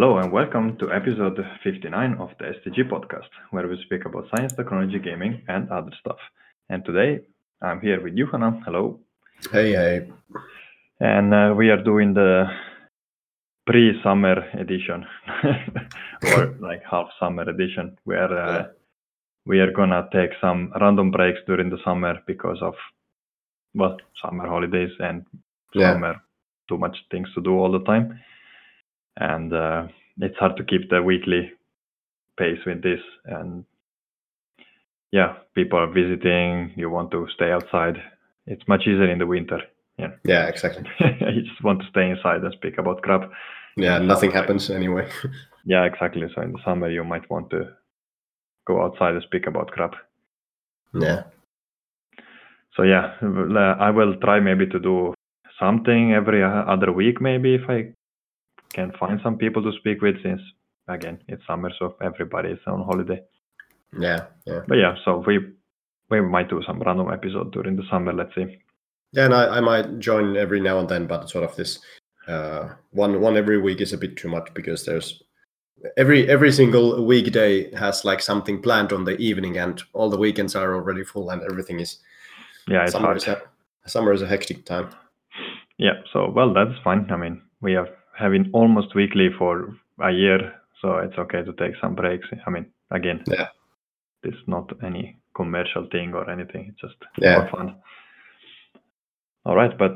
Hello and welcome to episode 59 of the STG podcast, where we speak about science, technology, gaming, and other stuff. And today I'm here with Juhana. Hello. Hey. And we are doing the pre-summer edition, or like half-summer edition, where we are gonna take some random breaks during the summer because of, summer holidays and summer, too much things to do all the time. And it's hard to keep the weekly pace with this. And people are visiting, you want to stay outside. It's much easier in the winter. Yeah, exactly. You just want to stay inside and speak about crap. Yeah, nothing happens anyway. Yeah, exactly. So in the summer you might want to go outside and speak about crap. Yeah. So I will try maybe to do something every other week, maybe, if I can find some people to speak with, since again it's summer, so everybody is on holiday. Yeah. But so we might do some random episode during the summer. Let's see. Yeah, and I might join every now and then, but sort of this one every week is a bit too much, because there's every single weekday has like something planned on the evening, and all the weekends are already full, and everything is. Yeah, it's hard. Summer is a hectic time. Yeah, so that's fine. I mean, we are having almost weekly for a year, so it's okay to take some breaks. I mean, again, it's not any commercial thing or anything. It's just for fun. All right, but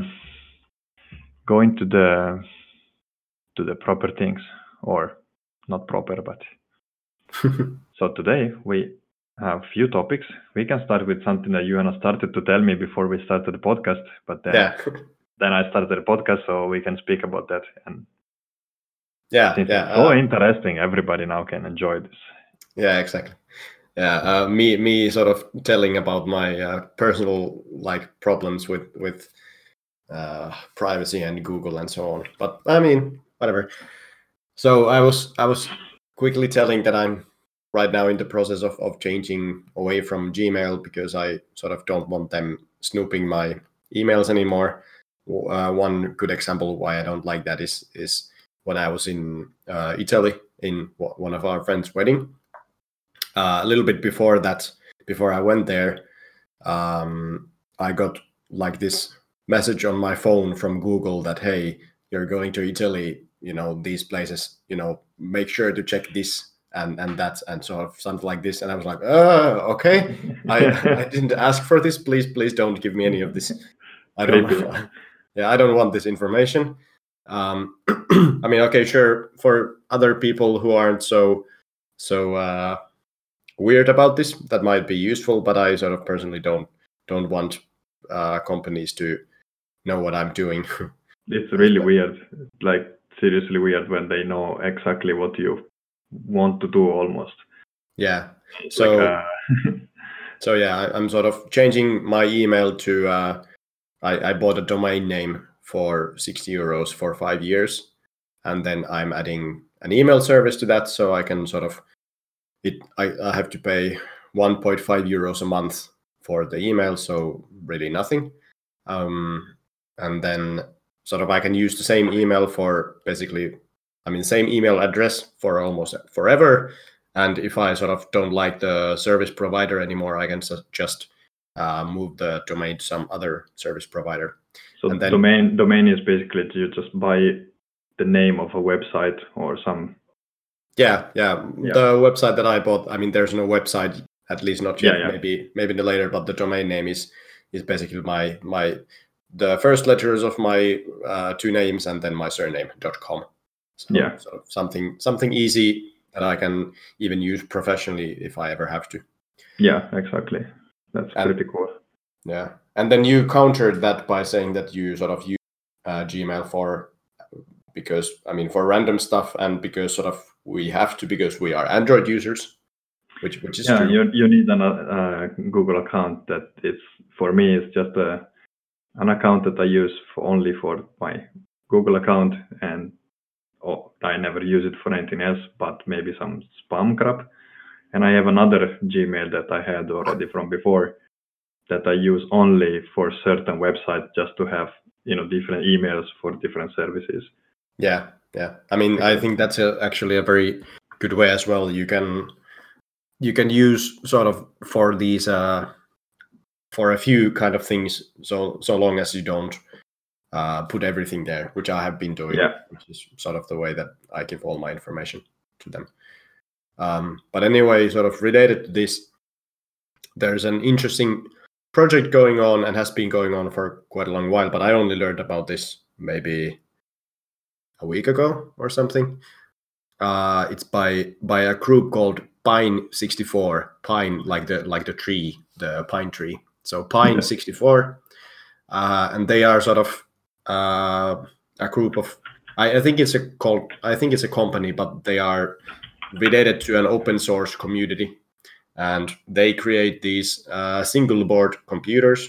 going to the proper things, or not proper, but so today we have few topics. We can start with something that Juhana started to tell me before we started the podcast, but then I started the podcast, so we can speak about that. And it's so interesting, everybody now can enjoy this. Yeah, exactly. Yeah, me sort of telling about my personal problems with privacy and Google and so on. But I mean, whatever. So I was quickly telling that I'm right now in the process of changing away from Gmail, because I sort of don't want them snooping my emails anymore. One good example why I don't like that is when I was in Italy in one of our friends' wedding. A little bit before that, before I went there, I got like this message on my phone from Google that, hey, you're going to Italy, these places, make sure to check this and that, and sort of something like this. And I was like, okay, I didn't ask for this. Please don't give me any of this. I don't want this information. I mean, okay, sure, for other people who aren't so weird about this, that might be useful, but I sort of personally don't want companies to know what I'm doing. It's really weird, like seriously weird, when they know exactly what you want to do almost. Yeah. So I'm sort of changing my email to I bought a domain name for 60 euros for 5 years, and then I'm adding an email service to that, so I can sort of I have to pay 1.5 euros a month for the email, so really nothing. And then sort of I can use the same email for basically, same email address for almost forever. And if I sort of don't like the service provider anymore, I can just move the domain to some other service provider. So and then domain is basically you just buy the name of a website or some. Yeah. The website that I bought, there's no website, at least not yet. Maybe later, but the domain name is basically the first letters of my two names and then my surname.com. So sort of something easy that I can even use professionally if I ever have to. Yeah, exactly. That's pretty cool. Yeah. And then you countered that by saying that you sort of use Gmail for random stuff, and because sort of we have to, because we are Android users, which is true. You need a Google account. That it's, for me, it's just an account that I use only for my Google account, and I never use it for anything else but maybe some spam crap. And I have another Gmail that I had already from before that I use only for certain websites, just to have different emails for different services. Yeah. Yeah, I mean, I think that's actually a very good way as well. You can use sort of for these for a few kind of things, so long as you don't put everything there, which I have been doing, which is sort of the way that I give all my information to them. But anyway, sort of related to this, there's an interesting project going on and has been going on for quite a long while, but I only learned about this maybe a week ago or something. It's by a group called Pine64. Pine, like the tree, the pine tree. So Pine64, and they are sort of a group of. I think it's a company, but they are related to an open source community, and they create these single board computers.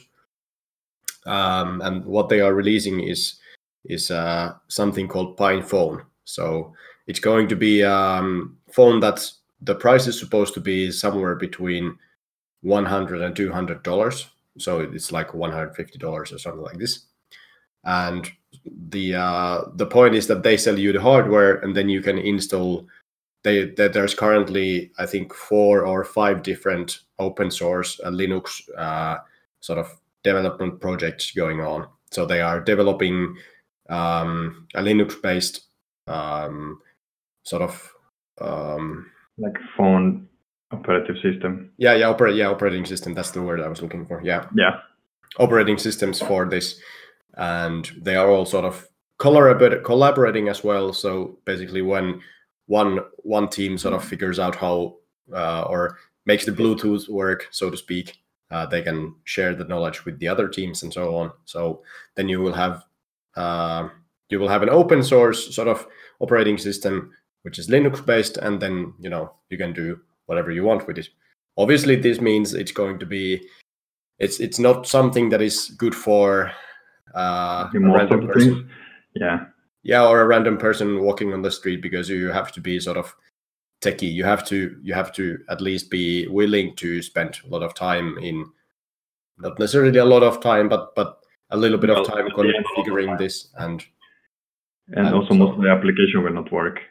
And what they are releasing is something called Pine Phone. So it's going to be phone that's the price is supposed to be somewhere between $100 and $200. So it's like $150 or something like this. And the point is that they sell you the hardware, and then you can install. There's currently, I think, 4 or 5 different open source Linux sort of development projects going on. So they are developing a Linux-based sort of like phone operative system. Operating system. That's the word I was looking for. Yeah. Operating systems for this, and they are all sort of collaborating as well. So basically, when one team sort of figures out how or makes the Bluetooth work, so to speak, they can share the knowledge with the other teams and so on. So then you will have an open source sort of operating system which is Linux based, and then you can do whatever you want with it. Obviously, this means it's going to be it's not something that is good for a random person. Or a random person walking on the street, because you have to be sort of techie. You have to at least be willing to spend a lot of time in, not necessarily a lot of time, but a little bit of time configuring this, and also most of the application will not work.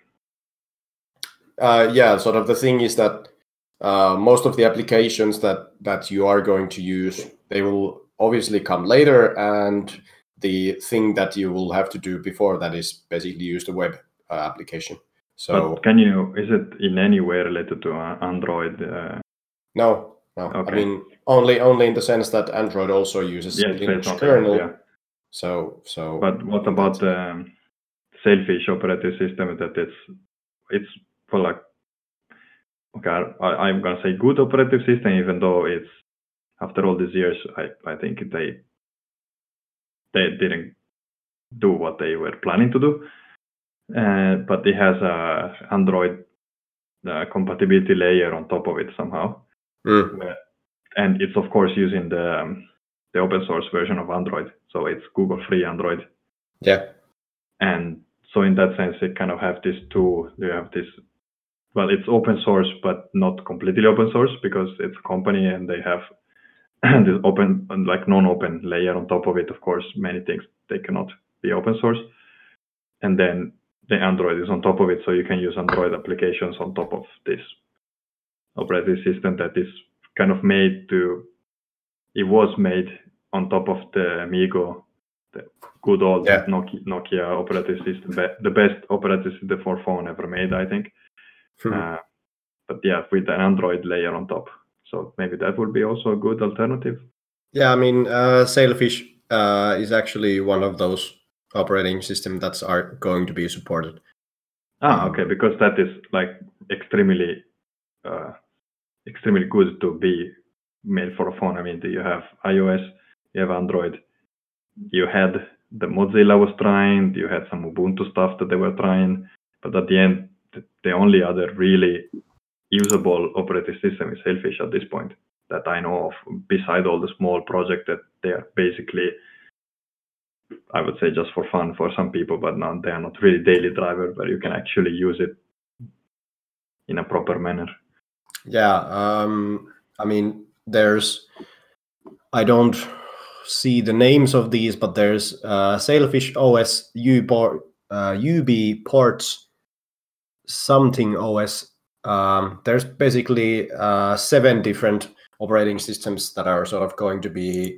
Sort of the thing is that most of the applications that you are going to use, they will obviously come later, and the thing that you will have to do before that is basically use the web application. So, but is it in any way related to Android? No. Okay. I mean, only in the sense that Android also uses Linux kernel. Yeah. So. But what about the Sailfish operating system? That it's for like, okay, I'm gonna say good operative system, even though it's after all these years, I think they didn't do what they were planning to do. But it has a Android compatibility layer on top of it somehow. And it's of course using the open source version of Android, so it's Google free Android. Yeah. And so in that sense, it kind of have these two. You have this. Well, it's open source, but not completely open source, because it's a company and they have this open and like non-open layer on top of it. Of course, many things they cannot be open source. And then the Android is on top of it, so you can use Android applications on top of this operating system that is kind of made to. It was made on top of the Amigo, the good old Nokia operating system, the best operating system for phone ever made, I think. But yeah, with an Android layer on top. So maybe that would be also a good alternative. Yeah, I mean, Sailfish is actually one of those operating systems that are going to be supported. Okay, because that is like extremely good to be made for a phone. I mean, you have iOS, you have Android, you had the Mozilla was trying, you had some Ubuntu stuff that they were trying, but at the end, the only other really usable operating system is Sailfish at this point that I know of, beside all the small projects that they are basically, I would say, just for fun for some people, but they are not really daily driver where you can actually use it in a proper manner. Yeah, I mean, I don't see the names of these, but there's Sailfish OS UB ports something OS. There's basically 7 different operating systems that are sort of going to be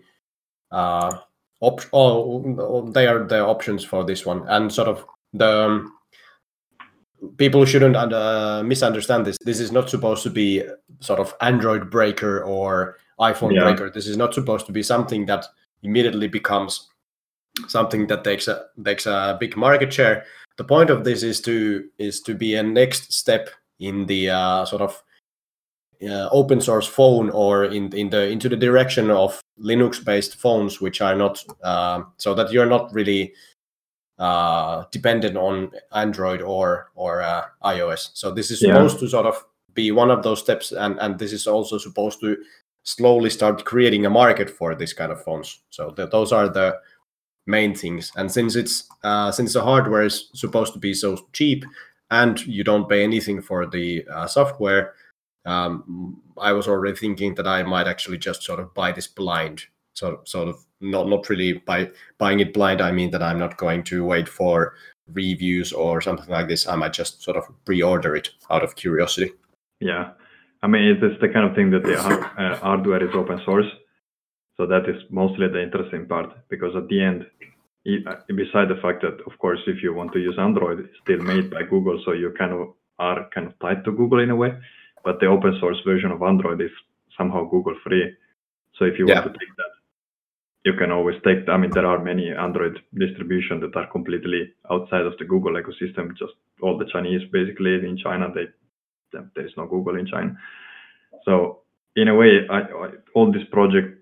they are the options for this one, and sort of the people shouldn't misunderstand this. This is not supposed to be sort of Android breaker or iPhone breaker. This is not supposed to be something that immediately becomes something that takes a big market share. The point of this is to be a next step in the sort of open source phone, or into the direction of Linux-based phones, which are not so that you're not really dependent on Android or iOS. So this is supposed to sort of be one of those steps, and this is also supposed to slowly start creating a market for this kind of phones. So those are the main things. And since the hardware is supposed to be so cheap and you don't pay anything for the software, I was already thinking that I might actually just sort of buy this blind. So sort of not really by buying it blind, I mean that I'm not going to wait for reviews or something like this. I might just sort of pre-order it out of curiosity. Yeah, I mean, it's the kind of thing that the hardware is open source. So that is mostly the interesting part, because at the end, beside the fact that, of course, if you want to use Android, it's still made by Google, so you are kind of tied to Google in a way. But the open source version of Android is somehow Google free. So if you want to take that, you can always take. I mean, there are many Android distributions that are completely outside of the Google ecosystem. Just all the Chinese, basically, in China, there is no Google in China. So in a way, all this project,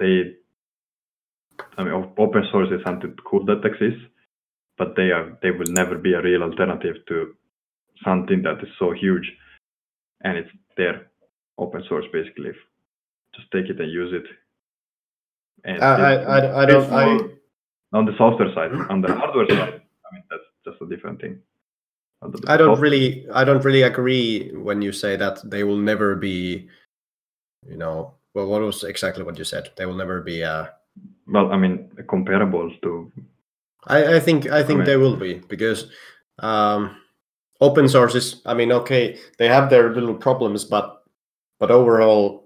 open source is something cool that exists, but they will never be a real alternative to something that is so huge, and it's there, open source basically. Just take it and use it. And on the software side, on the hardware side, I mean, that's just a different thing. I don't really agree when you say that they will never be, well, what was exactly what you said? They will never be well, I mean, comparable to. I think they will be, because open sources, I mean, okay, they have their little problems, but overall,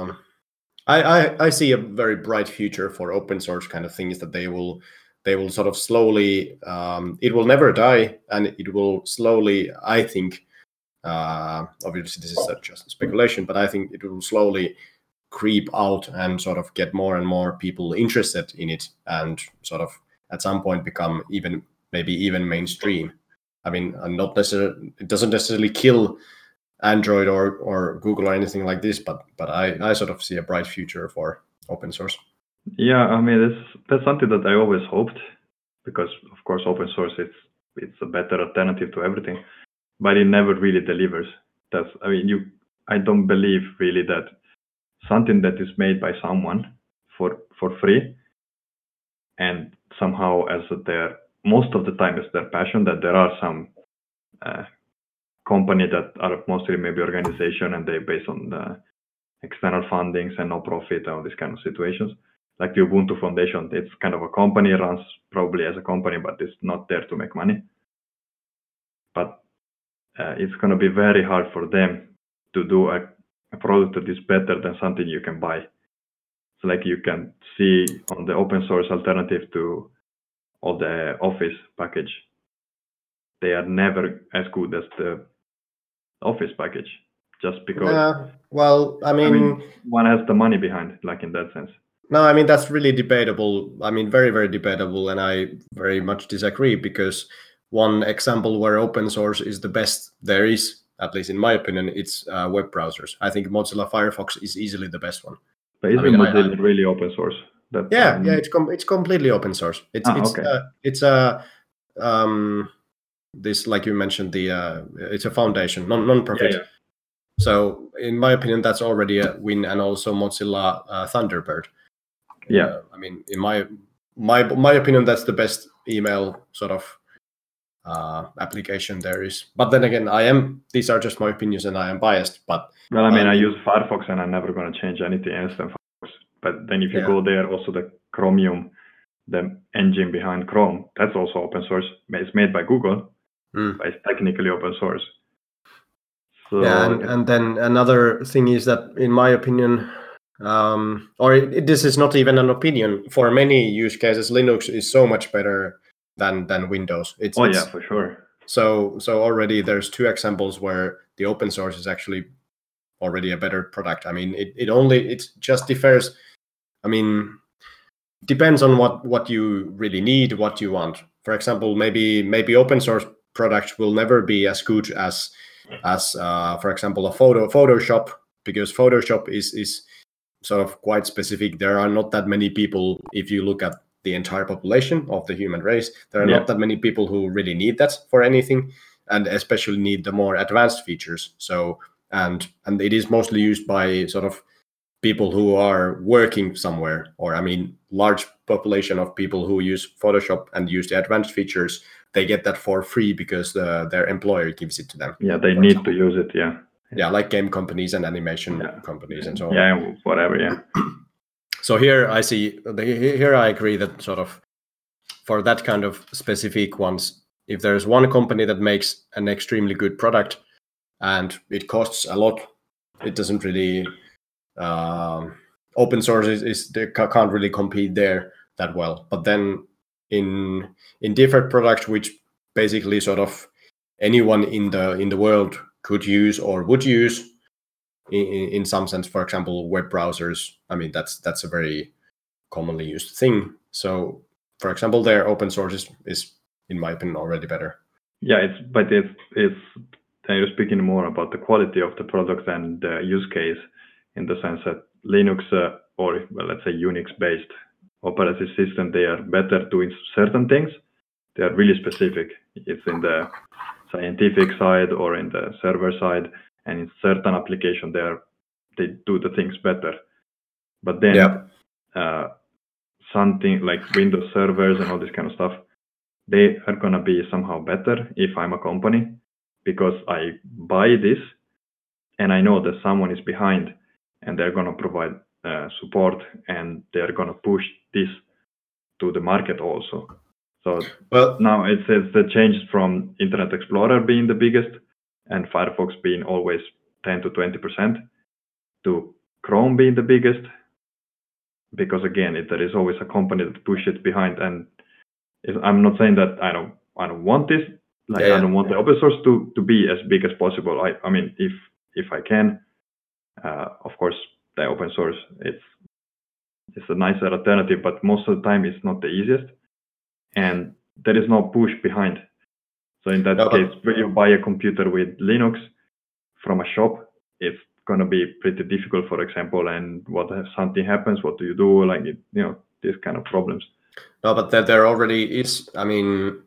I see a very bright future for open source kind of things, that they will sort of slowly, it will never die, and it will slowly, I think, obviously this is just speculation, but I think it will slowly creep out and sort of get more and more people interested in it, and sort of at some point become maybe even mainstream. I mean, not necessarily, it doesn't necessarily kill Android or Google or anything like this, but I sort of see a bright future for open source. Yeah, I mean, that's something that I always hoped, because of course open source it's a better alternative to everything, but it never really delivers. I don't believe really that something that is made by someone for free, and somehow most of the time is their passion, that there are some company that are mostly maybe organization, and they based on the external fundings and no profit and all these kind of situations. Like the Ubuntu Foundation, it's kind of a company, runs probably as a company, but it's not there to make money. But it's going to be very hard for them to do a product that is better than something you can buy. So like you can see on the open source alternative to all the Office package, they are never as good as the Office package, just because. Well, I mean, one has the money behind, like in that sense. No, I mean, that's really debatable. I mean, very, very debatable, and I very much disagree, because one example where open source is the best there is, at least in my opinion, it's web browsers. I think Mozilla Firefox is easily the best one. But is Mozilla really open source? It's completely open source. It's this, like you mentioned, it's a foundation, non-profit. Yeah. So in my opinion, that's already a win, and also Mozilla Thunderbird. Yeah, I mean, in my opinion, that's the best email sort of application there is. But then again, these are just my opinions, and I am biased. But well, I mean, I use Firefox, and I'm never going to change anything else than Firefox. But then if you go there, also the Chromium the engine behind Chrome, that's also open source. It's made by Google, but it's technically open source. So and then another thing is that, in my opinion, this is not even an opinion. For many use cases, Linux is so much better than Windows. Yeah, for sure. So already there's 2 examples where the open source is actually already a better product. I mean, it just differs. I mean, depends on what you really need, what you want. For example, maybe open source products will never be as good as for example, a Photoshop, because Photoshop is sort of quite specific. There are not that many people, if you look at the entire population of the human race, there are not that many people who really need that for anything, and especially need the more advanced features. So and it is mostly used by sort of people who are working somewhere, or I mean, large population of people who use Photoshop and use the advanced features. They get that for free because their employer gives it to them. Yeah, they need to use it. Yeah, like game companies and animation companies and so on. Yeah, whatever. Yeah. So here I see. Here I agree that sort of for that kind of specific ones, if there's one company that makes an extremely good product and it costs a lot, it doesn't really. Open source is they can't really compete there that well. But then in different products, which basically sort of anyone in the world could use or would use in some sense, for example, web browsers. I mean, that's a very commonly used thing. So, for example, their open source is in my opinion already better. Yeah, it's you're speaking more about the quality of the product and the use case, in the sense that Linux or let's say Unix-based operating system, they are better doing certain things. They are really specific. It's in the scientific side or in the server side, and in certain application they do the things better. But then something like Windows servers and all this kind of stuff, they are gonna be somehow better if I'm a company, because I buy this and I know that someone is behind and they're gonna provide support, and they're gonna push this to the market also. So now it's the change from Internet Explorer being the biggest and Firefox being always 10 to 20% to Chrome being the biggest, because again, there is always a company that pushes it behind. And I'm not saying that I don't want this. I don't want the open source to be as big as possible. I mean, if I can, of course, the open source it's a nicer alternative, but most of the time it's not the easiest, and there is no push behind. So in that case, when you buy a computer with Linux from a shop, it's going to be pretty difficult, for example. And what if something happens? What do you do? Like, these kind of problems. No, but there already is. I mean,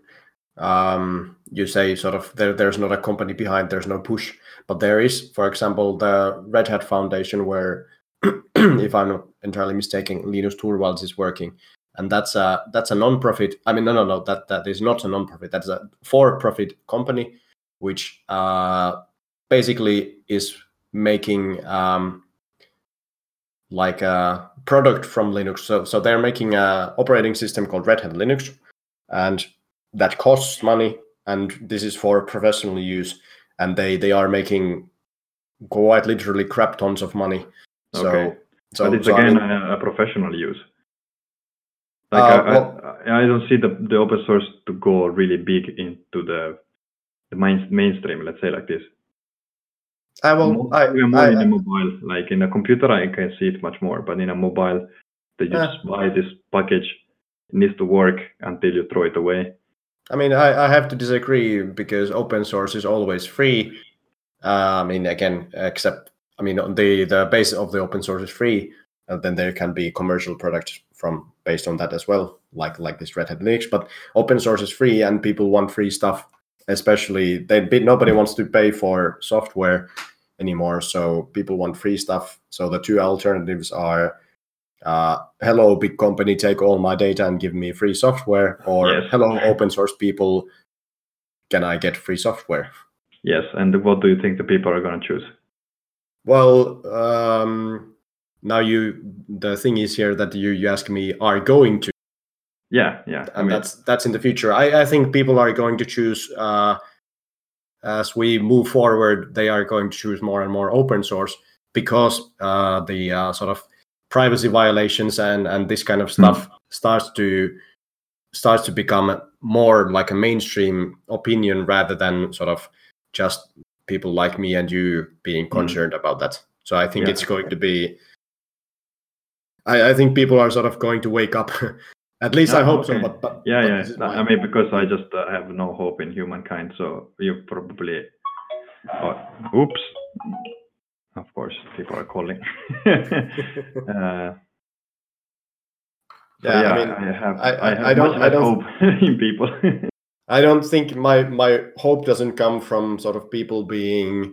you say sort of there's not a company behind, there's no push, but there is, for example, the Red Hat Foundation, where, if I'm not entirely mistaken, Linus Torvalds is working, and that's a non-profit. I mean, no, that is not a non-profit. That's a for-profit company, which basically is making like a product from Linux. So they're making an operating system called Red Hat Linux, and that costs money, and this is for professional use, and they are making quite literally crap tons of money. Okay. So but it's again a professional use. Like I don't see the open source to go really big into the mainstream, let's say like this. More in a mobile, like in a computer, I can see it much more, but in a mobile, they just buy this package. It needs to work until you throw it away. I mean, I have to disagree, because open source is always free. I mean, again, except, I mean, the base of the open source is free, and then there can be commercial products based on that as well, like this Red Hat Linux. But open source is free, and people want free stuff. Especially, nobody wants to pay for software anymore, so people want free stuff. So the 2 alternatives are, hello, big company, take all my data and give me free software, or hello, open source people, can I get free software? Yes, and what do you think the people are going to choose? Well, now the thing is here that you ask me, are going to. Yeah. And that's in the future. I think people are going to choose, as we move forward, they are going to choose more and more open source, because the sort of privacy violations and this kind of stuff starts to become more like a mainstream opinion, rather than sort of just people like me and you being concerned about that. So I think it's going to be, I think people are sort of going to wake up. At least I hope so. But yeah. I mean, because I just have no hope in humankind. So you probably. Oops. Of course, people are calling. I have hope in people. I don't think my hope doesn't come from sort of people being.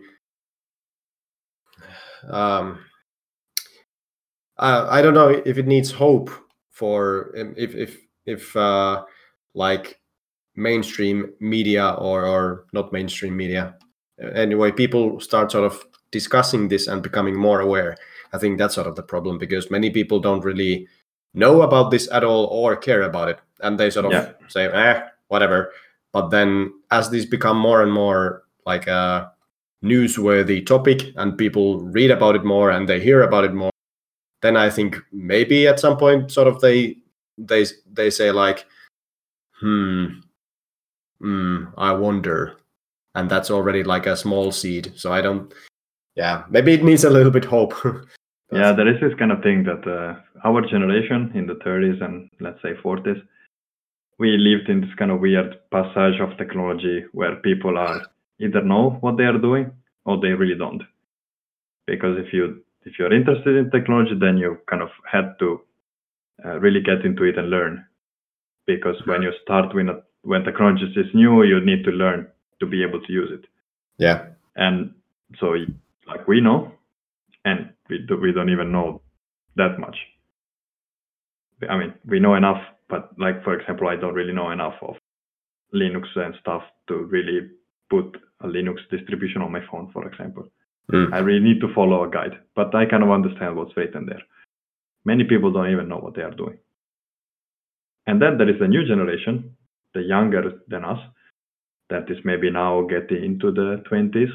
I don't know if it needs hope for if like mainstream media or not mainstream media. Anyway, people start sort of discussing this and becoming more aware. I think that's sort of the problem, because many people don't really know about this at all or care about it, and they sort of say, whatever. But then as this become more and more like a newsworthy topic, and people read about it more and they hear about it more, then I think maybe at some point sort of they say like, I wonder. And that's already like a small seed. So I don't, maybe it needs a little bit hope. Yeah, there is this kind of thing that our generation in the 30s and let's say 40s, we lived in this kind of weird passage of technology where people are either know what they are doing or they really don't. Because if you're interested in technology, then you kind of had to really get into it and learn. Because when you start when technology is new, you need to learn to be able to use it. Yeah. And so like we know, and we don't even know that much. I mean, we know enough, but like, for example, I don't really know enough of Linux and stuff to really put a Linux distribution on my phone, for example. I really need to follow a guide, but I kind of understand what's written there. Many people don't even know what they are doing. And then there is a new generation, the younger than us, that is maybe now getting into the 20s.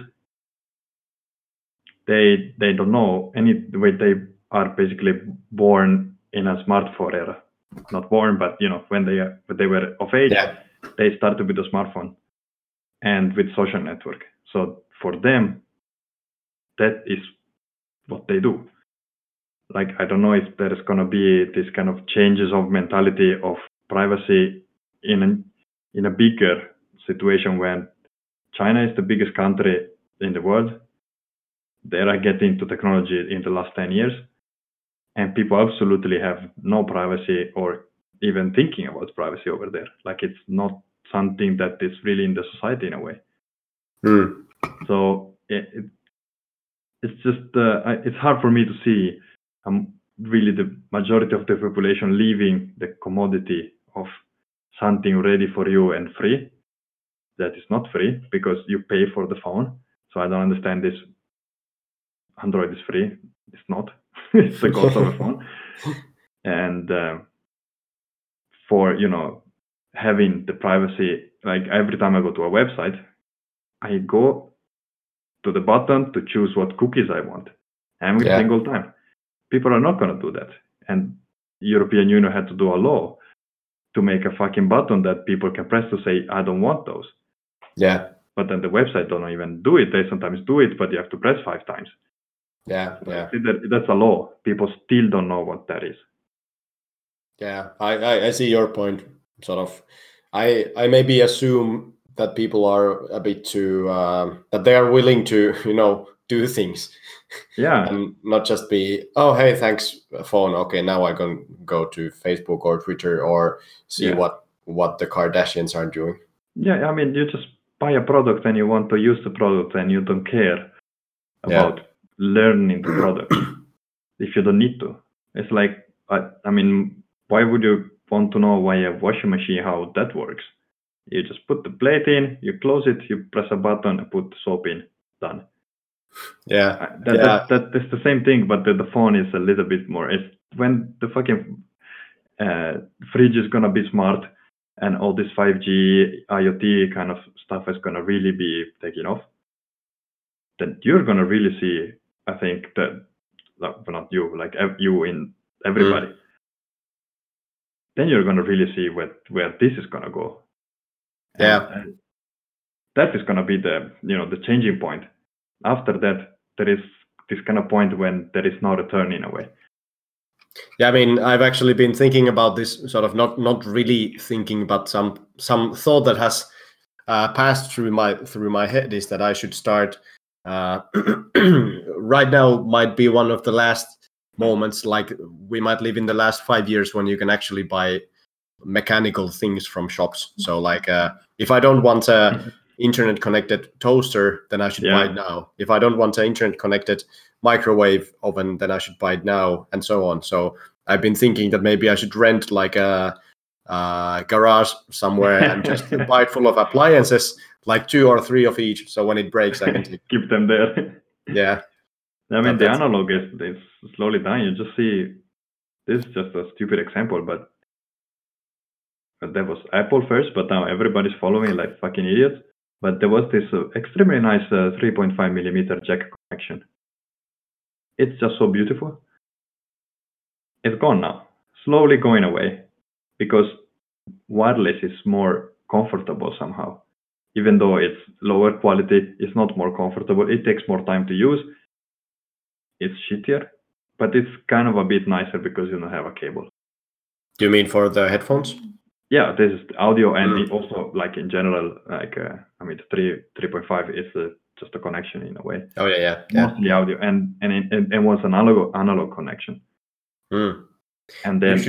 They don't know any way. They are basically born in a smartphone era. Not born, but when they were of age, they started with a smartphone and with social network. So for them, that is what they do. Like, I don't know if there's gonna be this kind of changes of mentality of privacy in a bigger situation when China is the biggest country in the world. They are getting into technology in the last 10 years, and people absolutely have no privacy or even thinking about privacy over there. Like, it's not something that is really in the society in a way. So it's just it's hard for me to see really the majority of the population leaving the commodity of something ready for you and free. That is not free because you pay for the phone. So I don't understand this. Android is free. It's not. It's the cost of a phone. And for having the privacy, like every time I go to a website, I go to the button to choose what cookies I want every single time. People are not going to do that. And European Union had to do a law to make a fucking button that people can press to say, I don't want those. Yeah. But then the website don't even do it. They sometimes do it, but you have to press 5 times. Yeah. That's a law. People still don't know what that is. Yeah, I see your point. Sort of, I maybe assume that people are a bit too that they are willing to do things. Yeah. And not just be, oh hey, thanks phone. Okay, now I can go to Facebook or Twitter or see what the Kardashians are doing. Yeah, I mean, you just buy a product and you want to use the product and you don't care about learning the product if you don't need to. It's like, I mean, why would you want to know why a washing machine, how that works? You just put the plate in, you close it, you press a button and put the soap in, done. Yeah. That's the same thing, but the phone is a little bit more. It's when the fucking fridge is gonna be smart, and all this 5G IoT kind of stuff is gonna really be taking off, then you're gonna really see, I think that, not you, like you in everybody. Then you're gonna really see where this is gonna go. And that is gonna be the changing point. After that, there is this kind of point when there is no return in a way. Yeah, I mean, I've actually been thinking about this, sort of not really thinking, but some thought that has passed through my head is that I should start. Right now might be one of the last moments, like we might live in the last 5 years, when you can actually buy mechanical things from shops. So like if I don't want a internet connected toaster, then I should buy it now. If I don't want an internet connected microwave oven, then I should buy it now, and so on. So I've been thinking that maybe I should rent like a garage somewhere and just buy it full of appliances, like 2 or 3 of each. So when it breaks, I can keep them there. Yeah. I mean, the analog is slowly dying. You just see, this is just a stupid example, but there was Apple first, but now everybody's following like fucking idiots. But there was this extremely nice 3.5 millimeter jack connection. It's just so beautiful. It's gone now, slowly going away, because wireless is more comfortable somehow. Even though it's lower quality, it's not more comfortable. It takes more time to use. It's shittier, but it's kind of a bit nicer because you don't have a cable. Do you mean for the headphones? Yeah, this is audio, and also like in general, like I mean, 3.5 is just a connection in a way. Oh yeah. Mostly audio, and was an analog connection. And then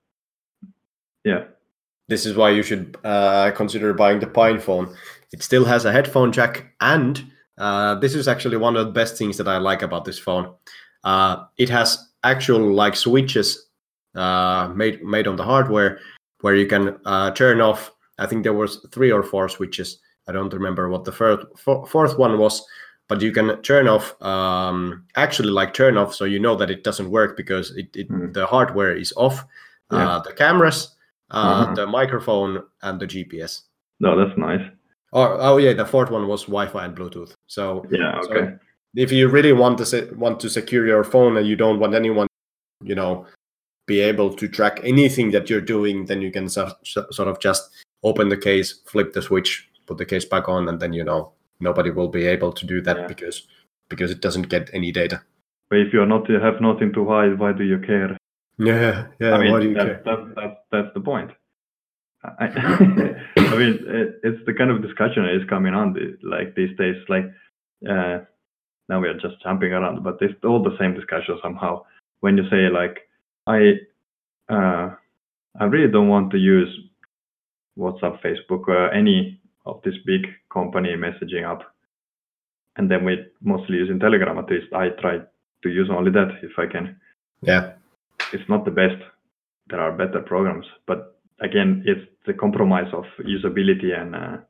This is why you should consider buying the PinePhone. It still has a headphone jack, and this is actually one of the best things that I like about this phone. It has actual like switches made on the hardware, where you can turn off. I think there was 3 or 4 switches. I don't remember what the fourth one was, but you can turn off, actually like turn off, so you know that it doesn't work because the hardware is off. The cameras, the microphone, and the GPS. No, that's nice. Oh yeah, the fourth one was Wi-Fi and Bluetooth. So yeah, okay. So if you really want to secure your phone and you don't want anyone, be able to track anything that you're doing, then you can sort of just open the case, flip the switch, put the case back on, and then nobody will be able to do that because it doesn't get any data. But if you have nothing to hide, why do you care? Yeah. I mean, why do you care? That's the point. I mean, it's the kind of discussion that is coming on like these days. Like now we are just jumping around, but it's all the same discussion somehow. When you say like, I really don't want to use WhatsApp, Facebook, or any of this big company messaging app, and then we mostly using Telegram. At least I try to use only that if I can. Yeah, it's not the best. There are better programs, but again, it's the compromise of usability and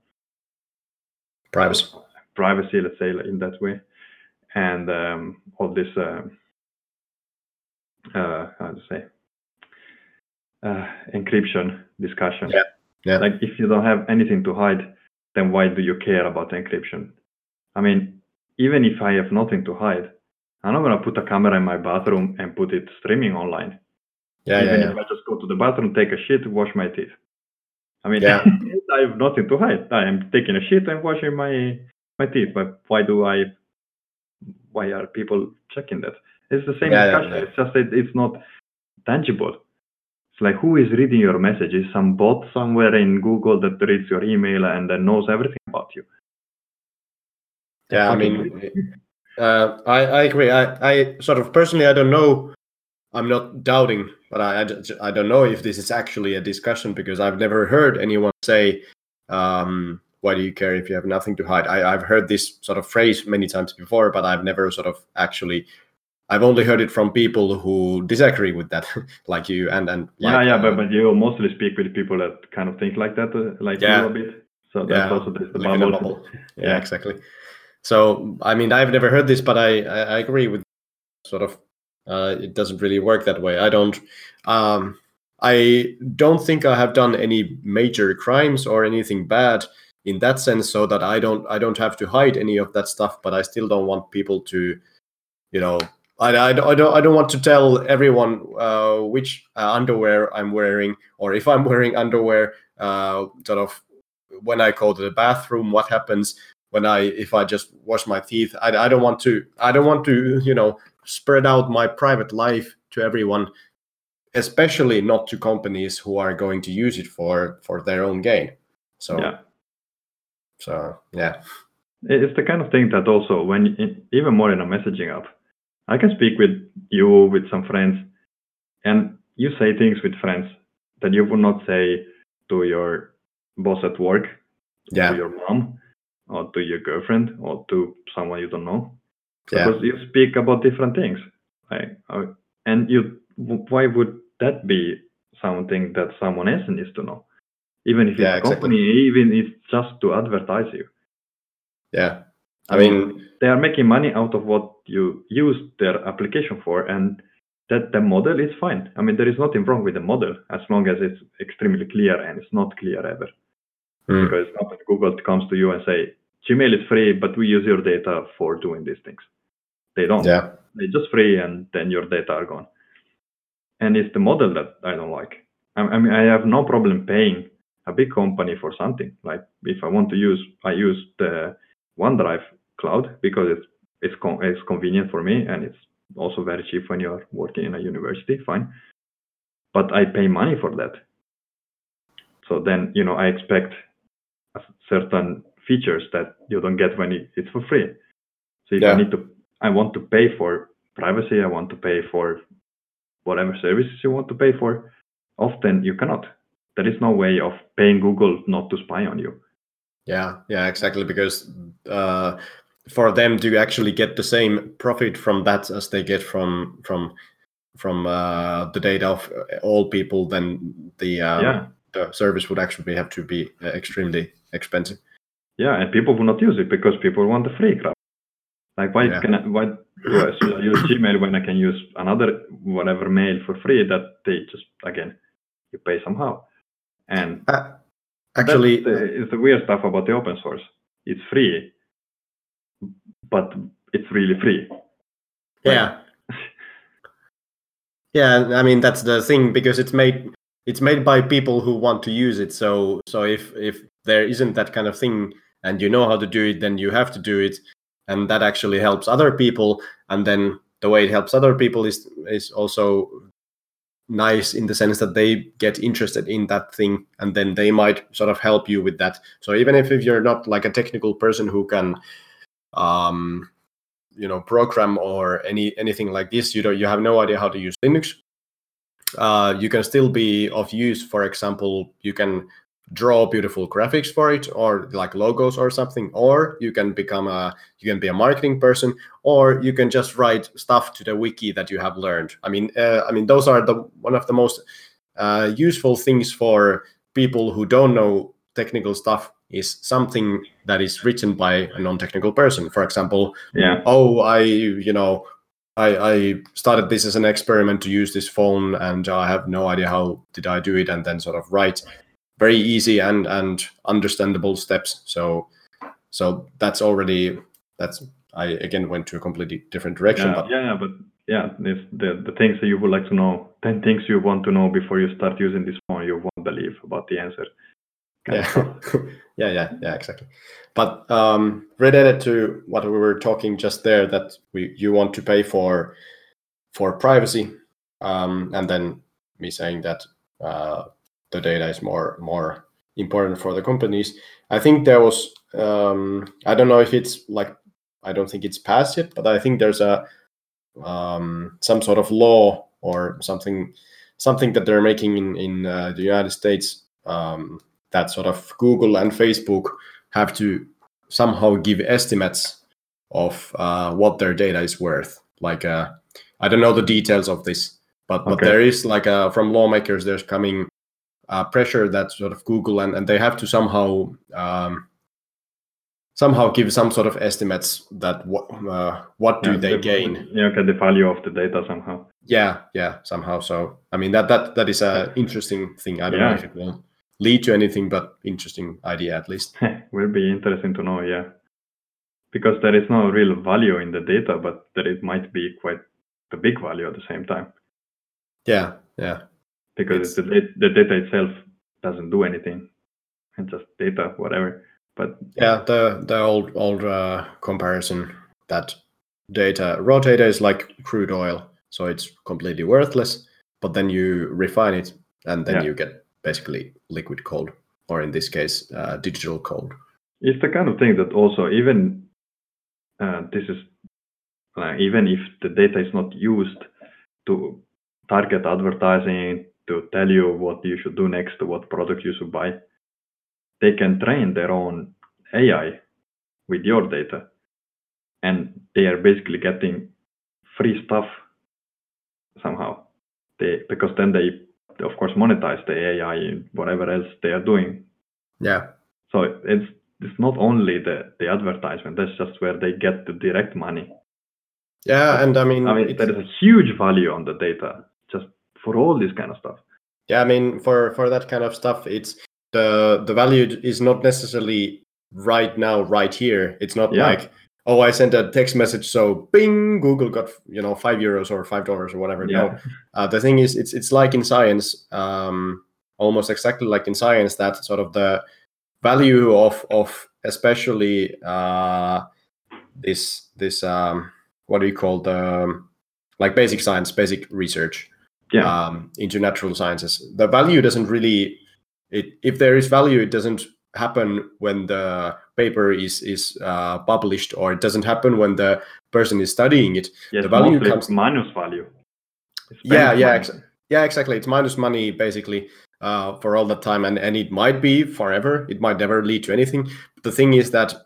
privacy, let's say, in that way, and all this how to say, encryption discussion. Yeah. Like, if you don't have anything to hide, then why do you care about encryption? I mean, even if I have nothing to hide, I'm not gonna put a camera in my bathroom and put it streaming online. Even if I just go to the bathroom, take a shit, wash my teeth. I mean, I have nothing to hide. I am taking a shit and washing my teeth. But why are people checking that? It's the same discussion. It's just that it's not tangible. It's like, who is reading your messages? Some bot somewhere in Google that reads your email and then knows everything about you. Yeah, I mean, I agree. I sort of personally, I don't know. I'm not doubting, but I don't know if this is actually a discussion, because I've never heard anyone say, why do you care if you have nothing to hide? I've heard this sort of phrase many times before, but I've never sort of actually, I've only heard it from people who disagree with that, like you and like, but you mostly speak with people that kind of think like that, like you a bit. So that's also the bubble. Yeah, exactly. So I mean, I've never heard this, but I agree with sort of. It doesn't really work that way. I don't. I don't think I have done any major crimes or anything bad in that sense, so that I don't have to hide any of that stuff. But I still don't want people to, I don't want to tell everyone which underwear I'm wearing, or if I'm wearing underwear, sort of when I go to the bathroom, what happens if I just wash my teeth. I don't want to spread out my private life to everyone, especially not to companies who are going to use it for their own gain. So yeah, it's the kind of thing that also even more in a messaging app, I can speak with you, with some friends, and you say things with friends that you would not say to your boss at work, to your mom, or to your girlfriend, or to someone you don't know, because you speak about different things. Why would that be something that someone else needs to know? Even if it's a company, even if it's just to advertise you. Yeah. I mean, they are making money out of what you use their application for, and that the model is fine. I mean, there is nothing wrong with the model as long as it's extremely clear, and it's not clear ever. Because Google comes to you and say, Gmail is free, but we use your data for doing these things. They don't. Yeah. They're just free, and then your data are gone. And it's the model that I don't like. I mean, I have no problem paying a big company for something. Like if I want to I use the OneDrive cloud because it's convenient for me, and it's also very cheap when you're working in a university. Fine, but I pay money for that. So then I expect certain features that you don't get when it's for free. So if I want to pay for privacy, I want to pay for whatever services you want to pay for, often you cannot. There is no way of paying Google not to spy on you. Yeah, exactly. Because for them to actually get the same profit from that as they get from the data of all people, then the service would actually have to be extremely expensive. Yeah, and people will not use it because people want the free crap. Like why do I use Gmail when I can use another whatever mail for free that they just, again, you pay somehow. And actually, it's the weird stuff about the open source. It's free, but it's really free. Yeah. Yeah, I mean that's the thing, because it's made by people who want to use it. So if there isn't that kind of thing and you know how to do it, then you have to do it, and that actually helps other people. And then the way it helps other people is also nice in the sense that they get interested in that thing, and then they might sort of help you with that. So even if you're not like a technical person who can program or anything like this, you have no idea how to use Linux, you can still be of use. For example, you can draw beautiful graphics for it, or like logos or something, or you can be a marketing person, or you can just write stuff to the wiki that you have learned. I mean those are one of the most useful things for people who don't know technical stuff, is something that is written by a non-technical person. For example, I started this as an experiment to use this phone, and I have no idea how did I do it, and then sort of write very easy and understandable steps. So I again went to a completely different direction. But it's the things that you would like to know, 10 things you want to know before you start using this phone, you won't believe about the answer. Yeah, exactly. But related to what we were talking just there, that you want to pay for privacy, and then me saying that the data is more important for the companies. I think there was I don't know if it's like, I don't think it's passed yet, but I think there's a some sort of law or something that they're making in the United States, that sort of Google and Facebook have to somehow give estimates of what their data is worth. Like I don't know the details of this, but there is like from lawmakers, there's coming pressure that sort of Google and they have to somehow somehow give some sort of estimates that what do they gain. Okay, the value of the data somehow. Yeah, somehow. So I mean that is an interesting thing. I don't know if it will lead to anything, but interesting idea at least. Will be interesting to know, yeah. Because there is no real value in the data, but that it might be quite a big value at the same time. Yeah. Because the data itself doesn't do anything, it's just data, whatever. But yeah, the old comparison that raw data is like crude oil, so it's completely worthless. But then you refine it, and then you get basically liquid coal, or in this case, digital coal. It's the kind of thing that also even even if the data is not used to target advertising, to tell you what you should do next, what product you should buy, they can train their own AI with your data, and they are basically getting free stuff somehow. Because then they of course monetize the AI and whatever else they are doing. Yeah. So it's not only the advertisement, that's just where they get the direct money. Yeah, and I mean there is a huge value on the data just for all this kind of stuff. Yeah, I mean for that kind of stuff, it's the value is not necessarily right now, right here. It's not like, oh, I sent a text message, so bing, Google got €5 or $5 or whatever. Yeah. No, the thing is, it's like in science, almost exactly like in science, that sort of the value of especially this what do you call the like basic science, basic research into natural sciences. The value doesn't really, if there is value, it doesn't happen when the paper is published, or it doesn't happen when the person is studying it. Yes, the value comes minus value. Exactly. It's minus money basically for all the time, and it might be forever. It might never lead to anything. But the thing is that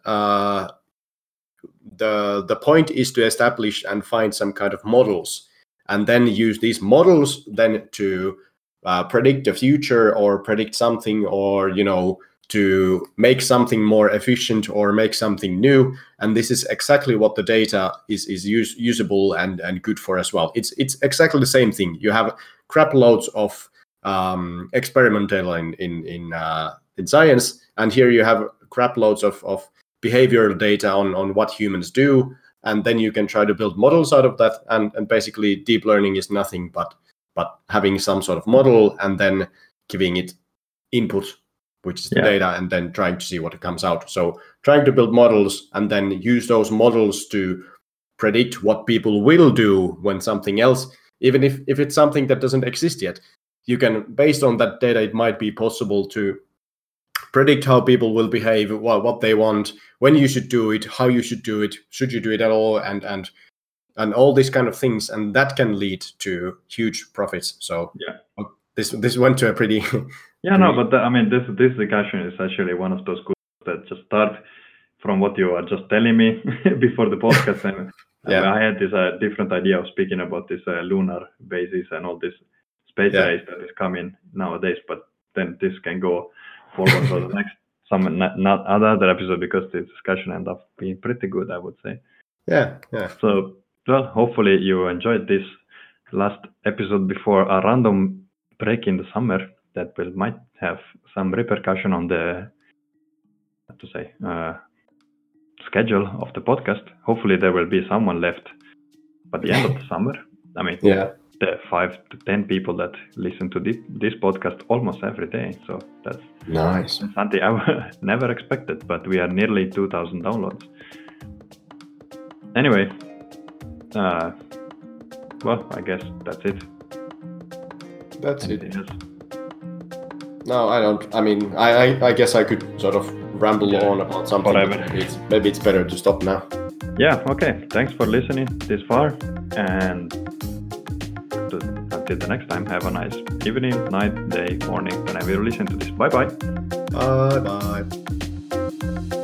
the point is to establish and find some kind of models, and then use these models then to predict the future, or predict something, or to make something more efficient, or make something new. And this is exactly what the data is usable and good for as well. It's exactly the same thing. You have crap loads of experimental in science, and here you have crap loads of behavioral data on what humans do, and then you can try to build models out of that. And basically deep learning is nothing but having some sort of model, and then giving it input, which is the data, and then trying to see what comes out. So trying to build models, and then use those models to predict what people will do when something else, even if it's something that doesn't exist yet, you can, based on that data, it might be possible to predict how people will behave, what they want, when you should do it, how you should do it, should you do it at all, and all these kind of things. And that can lead to huge profits. So this went to a pretty but this discussion is actually one of those good that just start from what you are just telling me before the podcast, and I had this different idea of speaking about this lunar bases and all this space race that is coming nowadays, but then this can go forward for the next not another episode, because the discussion ended up being pretty good, I would say. So hopefully you enjoyed this last episode before a random break in the summer that might have some repercussion on the schedule of the podcast. Hopefully there will be someone left by the end of the summer. The 5 to 10 people that listen to this podcast almost every day. So that's nice. Something I never expected, but we are nearly 2,000 downloads. Anyway, I guess that's it. No, I don't. I mean, I guess I could sort of ramble on about something. Maybe it's better to stop now. Yeah, okay. Thanks for listening this far, and until the next time, have a nice evening, night, day, morning, whenever you listen to this. Bye-bye. Bye-bye.